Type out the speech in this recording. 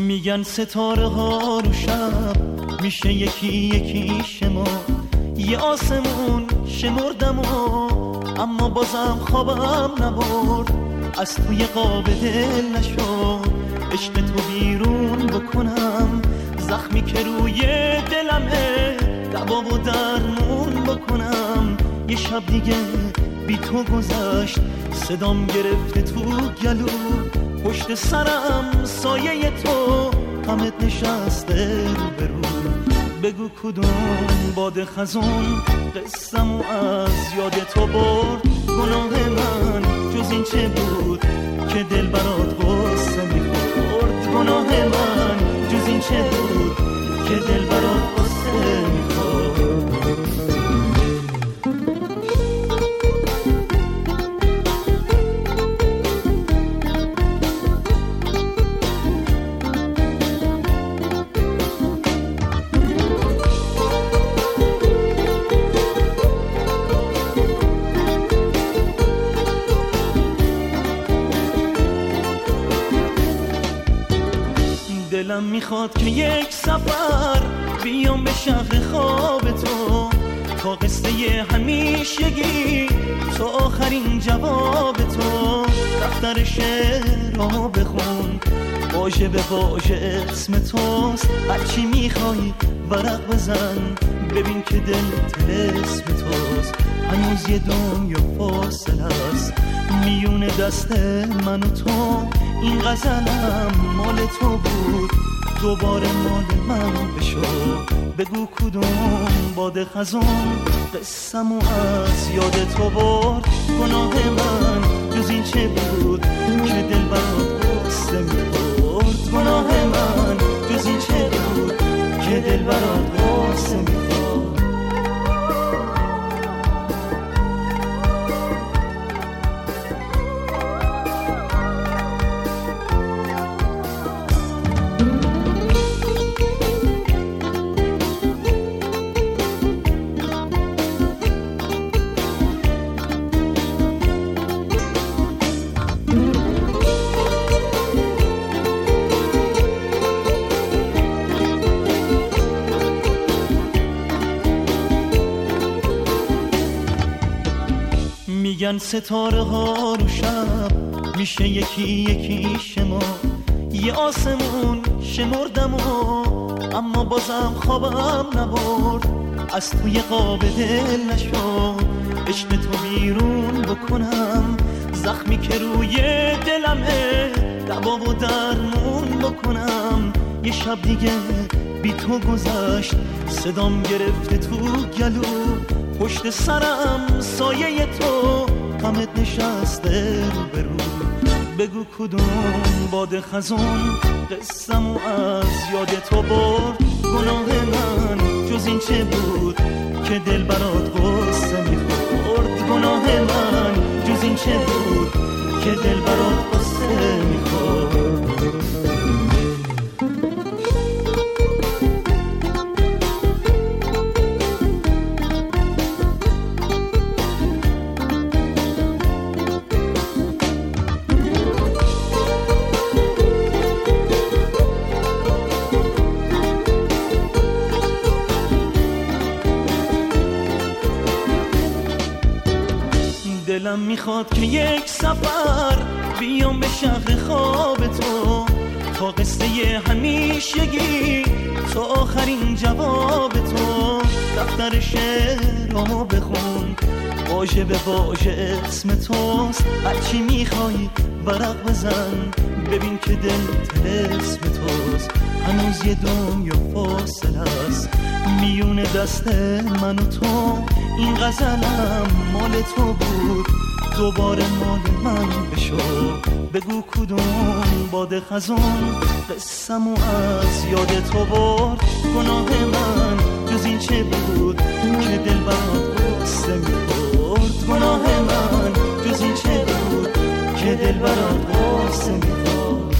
میگن ستاره ها رو شب میشه یکی یکی شما، یه آسمون شمردم اما بازم خوابم نبرد، از توی قاب دل نشد عشق تو بیرون بکنم، زخمی که روی دلمه دوا و درمون بکنم. یه شب دیگه بی تو گذشت، صدام گرفته تو گلو، پشت سرم سایه تو غمت نشسته رو برو. بگو کدوم باد خزون قصه‌مو از یاد تو برد، گناه من جز این چه بود که دل برات غصه میخورد، گناه من جز این چه بود که دل برات غصه میخورد. دلم میخواد که یک سفر بیام به شهر خواب تو، تا قصه همیشگی تو آخرین جواب تو. دفتر شعرامو بخون، واژه به واژه اسم توست، هرچی میخوای ورق بزن ببین که دل طلسم توست. هنوز یه دنیا فاصله است میون دست من و تو، این غزلم مال تو بود دوباره مال من بشو. بگو کدوم باد خزون قصه‌مو از یاد تو برد، گناه من جز این چه بود که دل برات غصه می‌خورد، گناه من جز این چه بود که دل برات غصه می‌خورد. میگن ستاره ها رو شب میشه یکی یکی شما، یه آسمون شمردم اما بازم خوابم نبرد، از توی قاب دل نشد عشق تو بیرون بکنم، زخمی که روی دلمه دوا و درمون بکنم. یه شب دیگه بی تو گذشت، صدام گرفته تو گلو، پشت سرم سایه تو غمت نشسته رو برو. بگو کدوم باد خزون قصه‌مو از یاد تو برد، گناه من جز این چه بود که دل برات غصه میخورد، گناه من جز این چه بود که دل برات غصه میخورد. دلم میخواد که یک سفر بیام به شهر خواب تو، تا قصه همیشگی تو آخرین جواب تو. دفتر شعرامو بخون، واژه به واژه اسم توست، هرچی میخوای ورق بزن ببین که دل طلسم توست. هنوز یه دنیا فاصله است میون دست من و تو، این غزلم مال تو بود دوباره مال من بشو. بگو کدوم باد خزون قصه‌مو از یاد تو برد، گناه من جز این چه بود که دل برات غصه می‌خورد، گناه من جز این چه بود که دل برات غصه می‌خورد.